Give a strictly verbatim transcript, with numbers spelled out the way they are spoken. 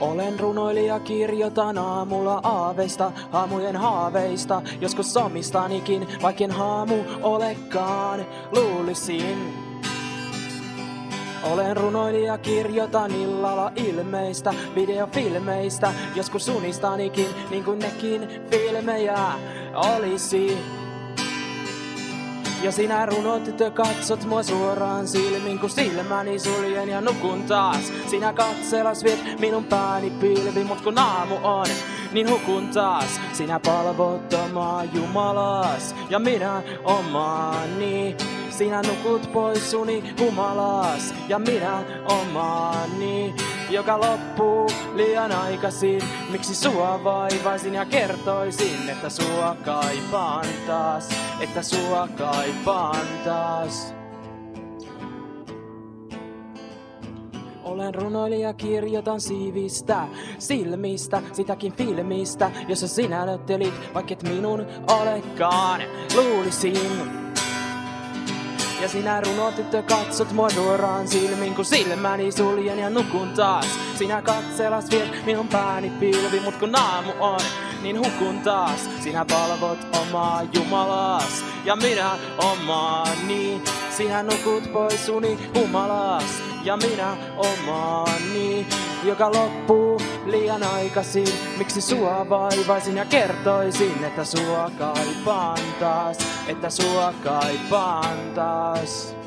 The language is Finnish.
Olen runoilija, kirjoitan aamulla aaveista, haamujen haaveista, joskus omistanikin, vaikken haamu olekaan, luulisin. Olen runoilija, kirjoitan illalla ilmeistä, videofilmeistä, joskus unistanikin, niin kuin nekin filmejä olisi. Ja sinä runotyttö katsot mua suoraan silmin, kun silmäni suljen ja nukun taas. Sinä katselas viet minun pääni pilvi, mut kun aamu on, niin hukun taas. Sinä palvot omaa Jumalas ja minä omaani. Sinä nukut pois suni humalas ja minä omaani, joka loppuu liian aikaisin. Miksi sua vaivaisin ja kertoisin, että sua kaipaan taas, että sua kaipaan taas. Olen runoilija, kirjoitan siivistä, silmistä, sitäkin filmistä, jossa sinä näyttelit, vaikket minun olekaan, luulisin. Ja sinä runotyttö katsot mua suoraan silmin, kun silmäni suljen ja nukun taas. Sinä katselas viet minun pääni pilvi, mut kun aamu on, niin hukun taas. Sinä palvot omaa Jumalas ja minä omaani. Sinä nukut pois suni humalas ja minä omaani, joka loppuu liian aikaisin. Miksi sua vaivaisin ja kertoisin, että sua kaipaan taas, että sua kaipaan taas.